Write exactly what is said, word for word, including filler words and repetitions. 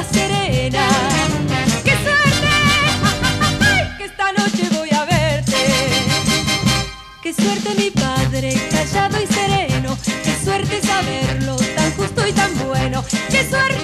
la serena. ¡Qué suerte! ¡Ay! Que esta noche voy a verte. ¡Qué suerte mi padre, callado y sereno! ¡Qué suerte saberlo, tan justo y tan bueno! ¡Qué suerte!